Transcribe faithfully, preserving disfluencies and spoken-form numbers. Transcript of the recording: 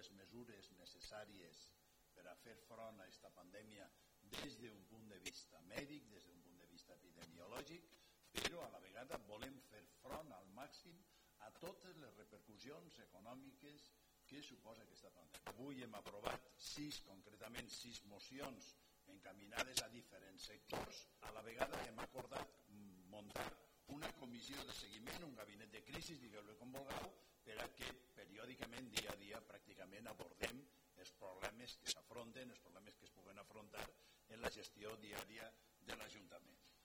les mesures necessàries per a fer front a aquesta pandèmia des d'un punt de vista mèdic, des d'un punt de vista epidemiològic, però a la vegada volem fer front al màxim a totes les repercussions econòmiques que suposa aquesta pandèmia. Avui hem aprovat sis, concretament sis mocions encaminades a diferents sectors. A la vegada hem acordat muntar una comissió de seguiment, un gabinet de crisi, digueu-lo com vulgueu, per a que periòdicament, dia a dia, pràcticament abordem els problemes que s'afronten, els problemes que es puguen afrontar en la gestió diària de l'Ajuntament.